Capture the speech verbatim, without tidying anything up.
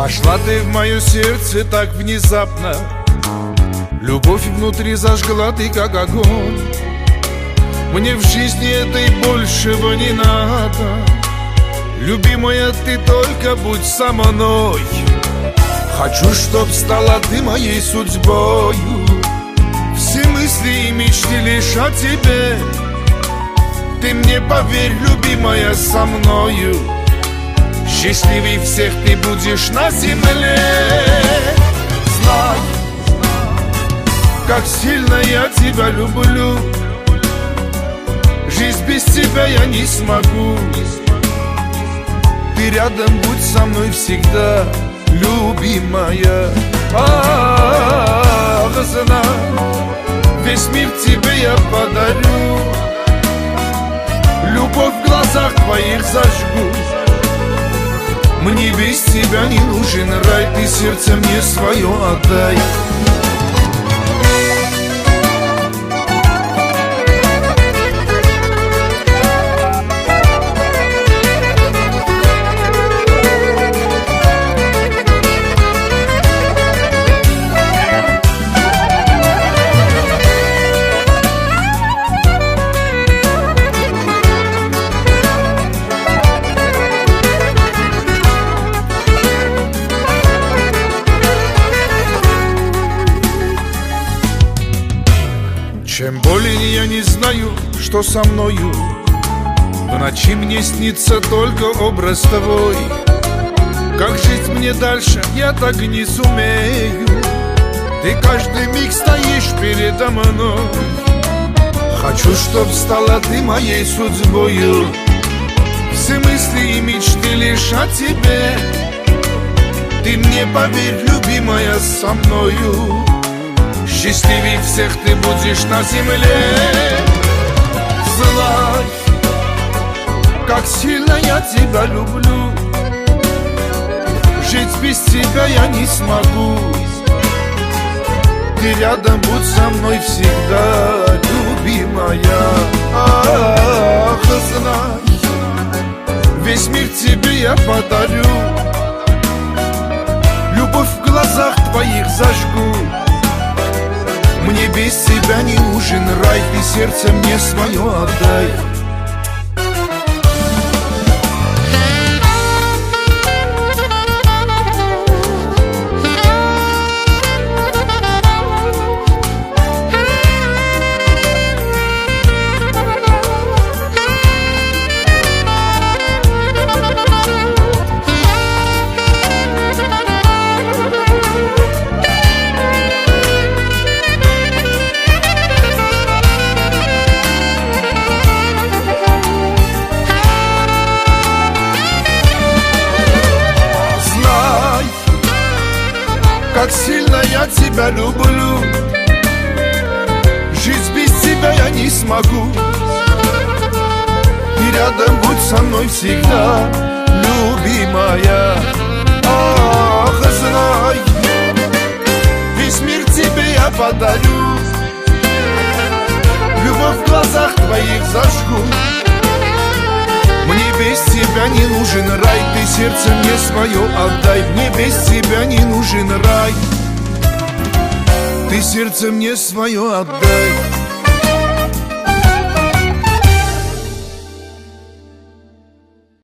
Вошла ты в мое сердце так внезапно, любовь внутри зажгла ты как огонь. Мне в жизни этой большего не надо, любимая, ты только будь со мной. Хочу, чтоб стала ты моей судьбою, все мысли и мечты лишь о тебе. Ты мне поверь, любимая, со мною счастливей всех ты будешь на земле. Знай, как сильно я тебя люблю, жизнь без тебя я не смогу. Ты рядом будь со мной всегда, любимая. Ах, знай, весь мир тебе я подарю, любовь в глазах твоих зажгу. Мне без тебя не нужен рай, ты сердце мне свое отдай. Чем более я не знаю, что со мною, в ночи мне снится только образ твой. Как жить мне дальше, я так и не сумею, ты каждый миг стоишь передо мной. Хочу, чтоб стала ты моей судьбою, все мысли и мечты лишь о тебе. Ты мне поверь, любимая, со мною счастливей всех ты будешь на земле. Знай, как сильно я тебя люблю, жить без тебя я не смогу. Ты рядом будь со мной всегда, любимая. Ах, знай, весь мир тебе я подарю, любовь в глазах твоих зажгу. Мне без тебя не нужен рай, ты сердце мне свое отдай. Как сильно я тебя люблю, жить без тебя я не смогу. И рядом будь со мной всегда, любимая. Ах, знай, весь мир тебе я подарю, любовь в глазах твоих зажгу. Мне без тебя не нужен рай, ты сердце мне свое отдай. Мне без тебя не нужен рай, ты сердце мне свое отдай.